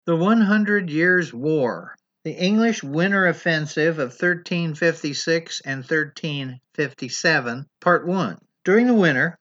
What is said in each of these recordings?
The 100 Years' War. The English winter offensive of 1356 and 1357, Part 1. During the winter,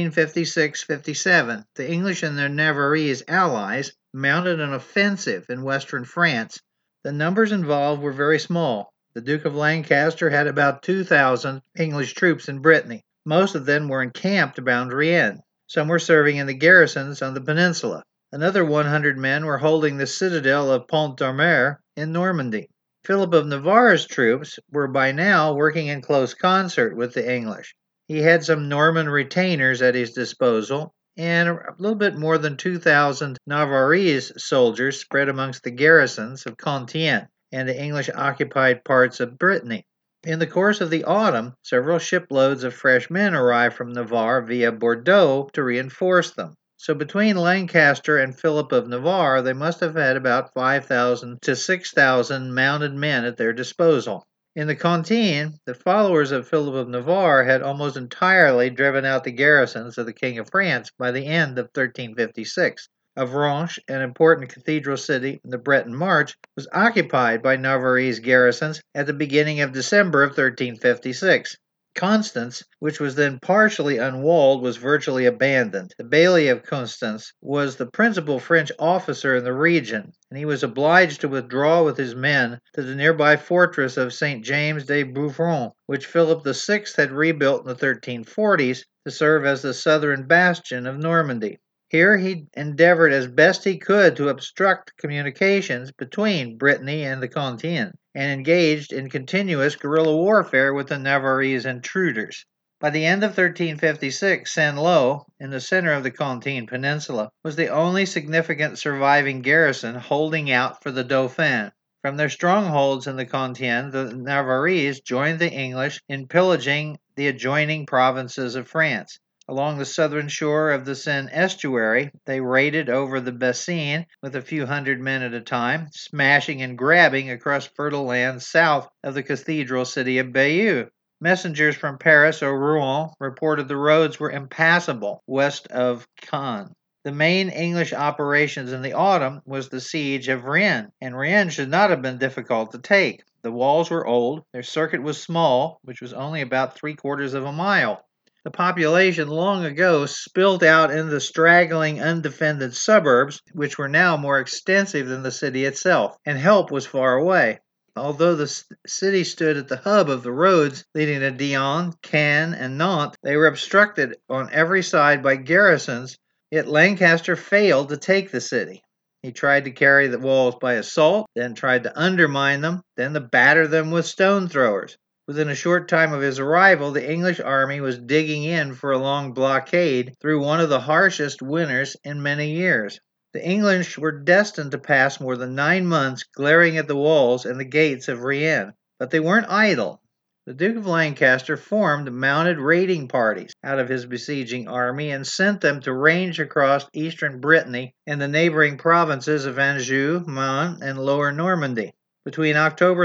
1356-57, the English and their Navarrese allies mounted an offensive in western France. The numbers involved were very small. The Duke of Lancaster had about 2,000 English troops in Brittany. Most of them were encamped about Brienne. Some were serving in the garrisons on the peninsula. Another 100 men were holding the citadel of Pont d'Armor in Normandy. Philip of Navarre's troops were by now working in close concert with the English. He had some Norman retainers at his disposal and a little bit more than 2,000 Navarrese soldiers spread amongst the garrisons of Compiègne and the English occupied parts of Brittany. In the course of the autumn, several shiploads of fresh men arrived from Navarre via Bordeaux to reinforce them. So between Lancaster and Philip of Navarre, they must have had about 5,000 to 6,000 mounted men at their disposal. In the Contine, the followers of Philip of Navarre had almost entirely driven out the garrisons of the King of France by the end of 1356. Avranches, an important cathedral city in the Breton March, was occupied by Navarrese garrisons at the beginning of December of 1356. Constance, which was then partially unwalled, was virtually abandoned. The Bailly of Constance was the principal French officer in the region, and he was obliged to withdraw with his men to the nearby fortress of St. James de Bouvron, which Philip VI had rebuilt in the 1340s to serve as the southern bastion of Normandy. Here he endeavored as best he could to obstruct communications between Brittany and the Contine, and engaged in continuous guerrilla warfare with the Navarrese intruders. By the end of 1356, Saint-Lô, in the center of the Contine Peninsula, was the only significant surviving garrison holding out for the Dauphin. From their strongholds in the Contine, the Navarrese joined the English in pillaging the adjoining provinces of France. Along the southern shore of the Seine estuary, they raided over the Bessines with a few hundred men at a time, smashing and grabbing across fertile lands south of the cathedral city of Bayeux. Messengers from Paris or Rouen reported the roads were impassable west of Caen. The main English operations in the autumn was the siege of Rennes, and Rennes should not have been difficult to take. The walls were old, their circuit was small, which was only about 3/4 of a mile. The population long ago spilled out in the straggling, undefended suburbs, which were now more extensive than the city itself, and help was far away. Although the city stood at the hub of the roads leading to Dijon, Caen, and Nantes, they were obstructed on every side by garrisons, yet Lancaster failed to take the city. He tried to carry the walls by assault, then tried to undermine them, then to batter them with stone throwers. Within a short time of his arrival, the English army was digging in for a long blockade through one of the harshest winters in many years. The English were destined to pass more than 9 months glaring at the walls and the gates of Rennes, but they weren't idle. The Duke of Lancaster formed mounted raiding parties out of his besieging army and sent them to range across eastern Brittany and the neighboring provinces of Anjou, Maine, and Lower Normandy. Between October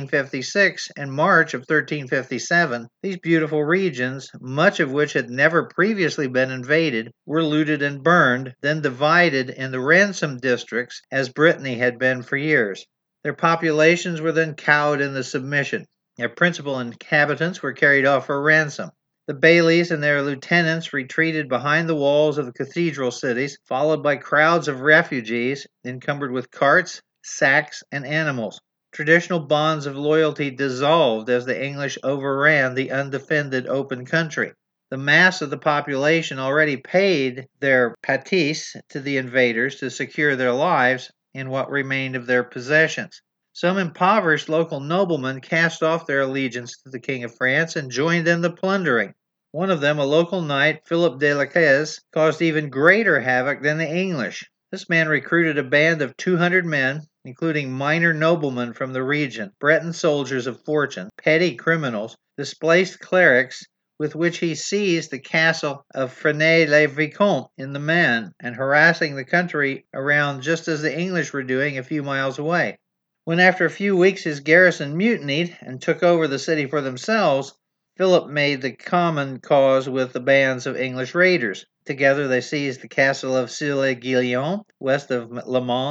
1356 and March of 1357, these beautiful regions, much of which had never previously been invaded, were looted and burned, then divided into ransom districts as Brittany had been for years. Their populations were then cowed into submission. Their principal inhabitants were carried off for ransom. The bailies and their lieutenants retreated behind the walls of the cathedral cities, followed by crowds of refugees encumbered with carts, sacks, and animals. Traditional bonds of loyalty dissolved as the English overran the undefended open country. The mass of the population already paid their pâtisse to the invaders to secure their lives and what remained of their possessions. Some impoverished local noblemen cast off their allegiance to the King of France and joined in the plundering. One of them, a local knight, Philip de la Caisse, caused even greater havoc than the English. This man recruited a band of 200 men, including minor noblemen from the region, Breton soldiers of fortune, petty criminals, displaced clerics, with which he seized the castle of Fresnay-le-Vicomte in the Maine, and harassing the country around just as the English were doing a few miles away. When after a few weeks his garrison mutinied and took over the city for themselves, Philip made the common cause with the bands of English raiders. Together they seized the castle of Cille-Guillaume, west of Le Mans,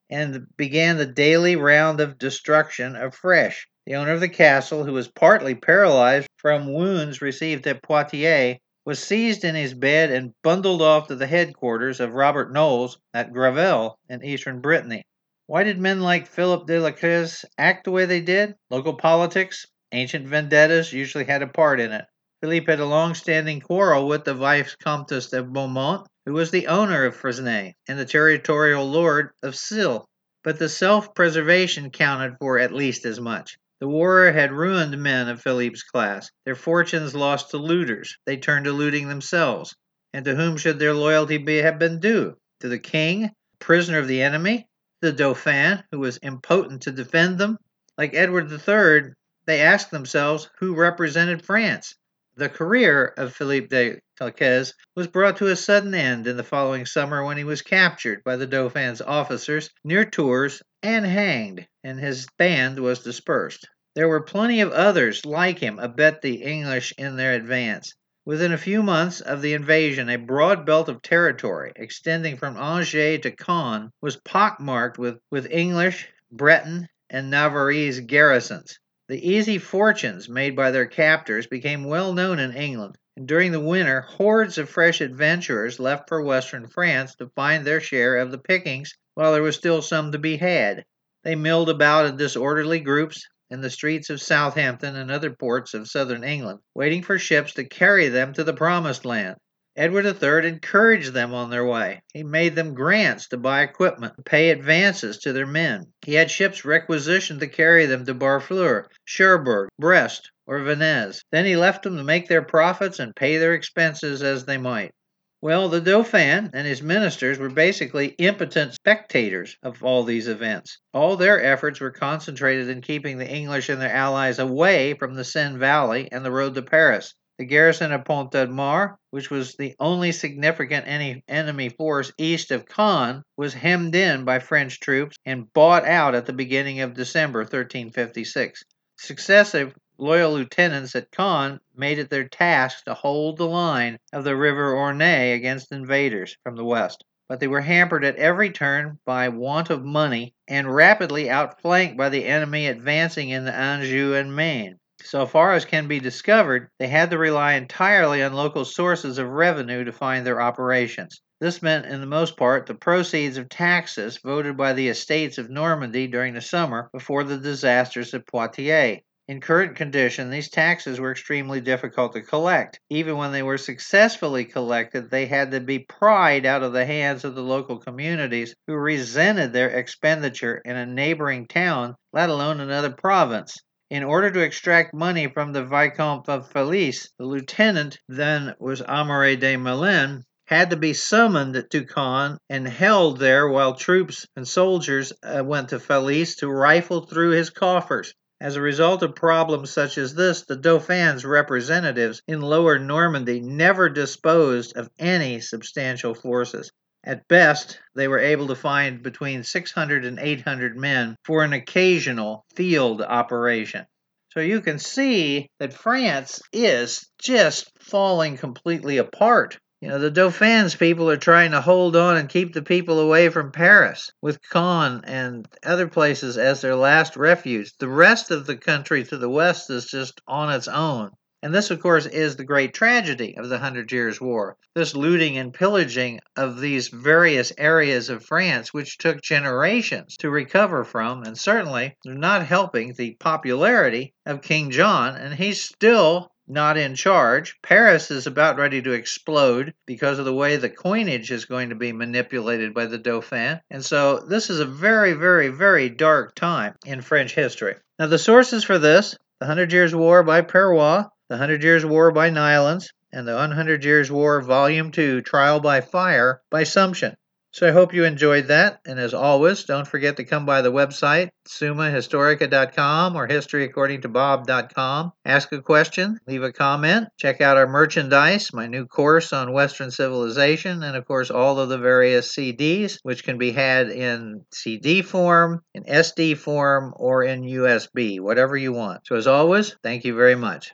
and began the daily round of destruction afresh. The owner of the castle, who was partly paralyzed from wounds received at Poitiers, was seized in his bed and bundled off to the headquarters of Robert Knowles at Gravel in eastern Brittany. Why did men like Philip de la Creze act the way they did? Local politics, ancient vendettas usually had a part in it. Philippe had a long-standing quarrel with the Vicomtesse de Beaumont, who was the owner of Fresnay and the territorial lord of Sille. But the self-preservation counted for at least as much. The war had ruined men of Philippe's class. Their fortunes lost to looters. They turned to looting themselves. And to whom should their loyalty have been due? To the king, prisoner of the enemy? The Dauphin, who was impotent to defend them? Like Edward III, they asked themselves who represented France. The career of Philippe de Calquez was brought to a sudden end in the following summer when he was captured by the Dauphin's officers near Tours and hanged, and his band was dispersed. There were plenty of others like him abet the English in their advance. Within a few months of the invasion, a broad belt of territory extending from Angers to Caen was pockmarked with English, Breton, and Navarrese garrisons. The easy fortunes made by their captors became well known in England, and during the winter hordes of fresh adventurers left for western France to find their share of the pickings while there was still some to be had. They milled about in disorderly groups in the streets of Southampton and other ports of southern England, waiting for ships to carry them to the promised land. Edward III encouraged them on their way. He made them grants to buy equipment and pay advances to their men. He had ships requisitioned to carry them to Barfleur, Cherbourg, Brest, or Venise. Then he left them to make their profits and pay their expenses as they might. Well, the Dauphin and his ministers were basically impotent spectators of all these events. All their efforts were concentrated in keeping the English and their allies away from the Seine Valley and the road to Paris. The garrison of Pont-de-Mar, which was the only significant enemy force east of Caen, was hemmed in by French troops and bought out at the beginning of December 1356. Successive loyal lieutenants at Caen made it their task to hold the line of the River Orne against invaders from the west. But they were hampered at every turn by want of money and rapidly outflanked by the enemy advancing into Anjou and Maine. So far as can be discovered, they had to rely entirely on local sources of revenue to find their operations. This meant, in the most part, the proceeds of taxes voted by the estates of Normandy during the summer before the disasters at Poitiers. In current condition, these taxes were extremely difficult to collect. Even when they were successfully collected, they had to be pried out of the hands of the local communities who resented their expenditure in a neighboring town, let alone another province. In order to extract money from the Vicomte of Felice, the lieutenant, then was Amaury de Melun, had to be summoned to Caen and held there while troops and soldiers went to Felice to rifle through his coffers. As a result of problems such as this, the Dauphin's representatives in Lower Normandy never disposed of any substantial forces. At best, they were able to find between 600 and 800 men for an occasional field operation. So you can see that France is just falling completely apart. The Dauphin's people are trying to hold on and keep the people away from Paris, with Caen and other places as their last refuge. The rest of the country to the west is just on its own. And this, of course, is the great tragedy of the Hundred Years' War. This looting and pillaging of these various areas of France, which took generations to recover from, and certainly not helping the popularity of King John, and he's still not in charge. Paris is about ready to explode because of the way the coinage is going to be manipulated by the Dauphin. And so this is a very, very, very dark time in French history. Now, the sources for this: The Hundred Years' War by Perrois, The Hundred Years' War by Nylans, and The 100 Years' War Volume 2, Trial by Fire by Sumption. So I hope you enjoyed that, and as always, don't forget to come by the website, summahistorica.com or historyaccordingtobob.com. Ask a question, leave a comment, check out our merchandise, my new course on Western civilization, and of course all of the various CDs, which can be had in CD form, in SD form, or in USB, whatever you want. So as always, thank you very much.